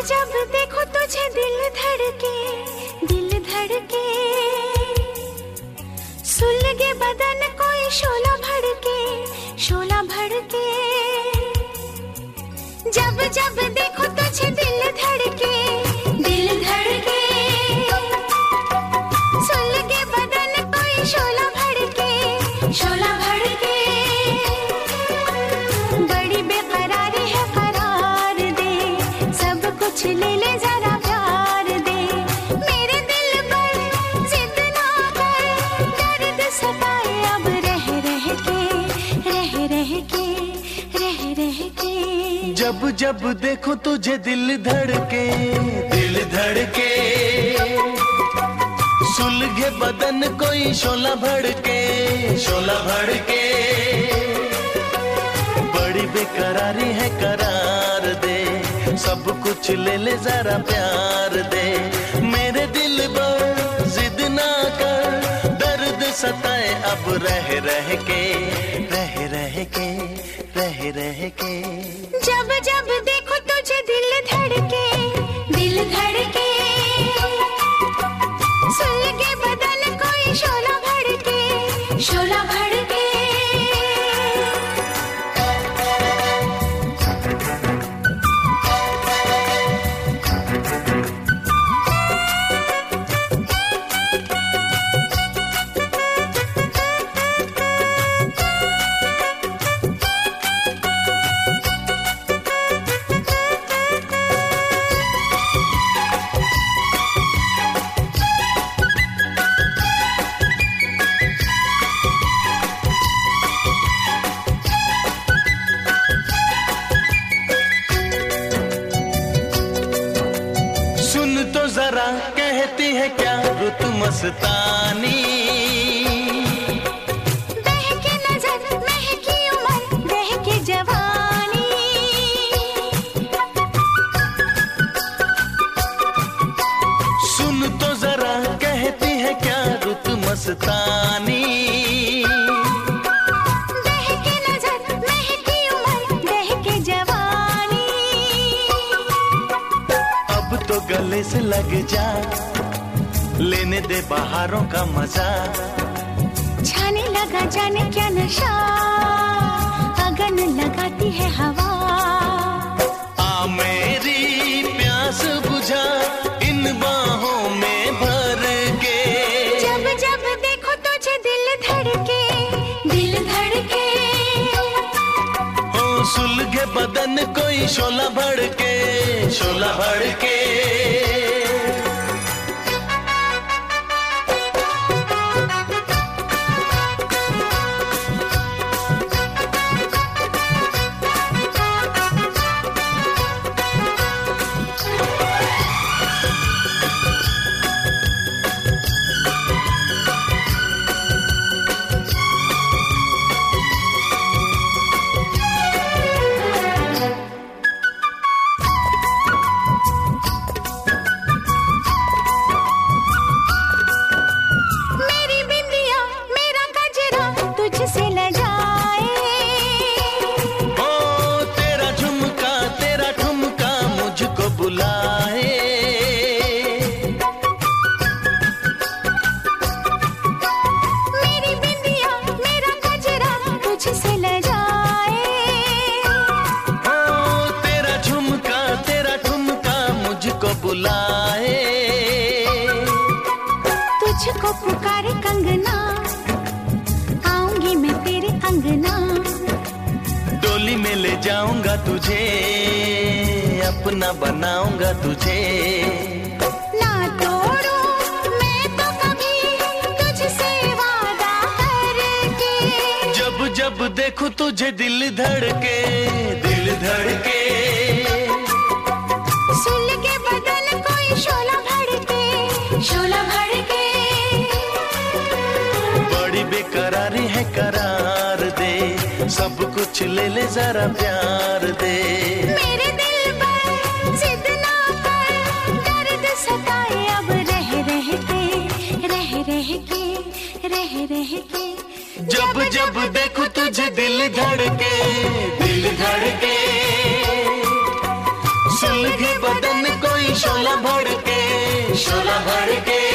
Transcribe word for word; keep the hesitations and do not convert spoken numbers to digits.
जब देखो तुझे दिल धड़के, दिल धड़के, सुलगे बदन कोई शोला भड़के, शोला भड़के। जब जब देखो तुझे दिल धड़के, दिल धड़के, सुलगे बदन कोई शोला भड़के, शोला भड़के। बड़ी बेकरारी है करार दे, सब कुछ ले ले जरा प्यार दे। मेरे दिल पर जिद ना कर, दर्द सताए अब रह रह के, रह रह के, रह रह के। जब जब देखो तुझे दिल धड़के, दिल धड़के, सुलगे बदन कोई शोला भड़के, शोला भड़के। बड़ी बेकरारी है करार दे, सब कुछ ले ले जरा प्यार दे। मेरे दिल पर जिद ना कर, दर्द सताए अब रह रह के, रह रह के, रह रह के। जब जब देखो तुझे दिल धड़के, दिल धड़के, सुलगे बदन कोई शोला भड़के, शोला भड़के। तो जरा कहती है क्या रुत मस्तानी, बहके नजर महकी उम्र बहके जवानी। सुन तो जरा कहती है क्या रुत मस्तानी, बहके नजर महकी उम्र बहके जवानी। अब तो गले से लग जा, लेने दे बहारों का मजा। छाने लगा जाने क्या नशा, अगन लगाती है हवा। आ मेरी प्यास बुझा इन बाहों में भर के। जब जब देखो तुझे दिल धड़के, दिल धड़के, हो सुलगे बदन कोई शोला भड़के, शोला भड़के। तुझको पुकारे कंगना, आऊंगी मैं तेरे अंगना। डोली में ले जाऊंगा तुझे, अपना बनाऊंगा तुझे। ना तोड़ूं मैं तो कभी तुझसे वादा करके। जब जब देखूं तुझे दिल धड़के, दिल धड़के, सुलगे बदन कोई शोला भड़के, शोला भड़के। बड़ी बेकरारी है करार दे, सब कुछ ले ले जरा प्यार दे। मेरे दिल पर जिद ना कर, दर्द सताए अब रह रह के, रह रह के, रह रह के। जब जब देखूं तुझे दिल धड़के, दिल धड़के, सुलगे बदन शोला भड़के, शोला भड़के,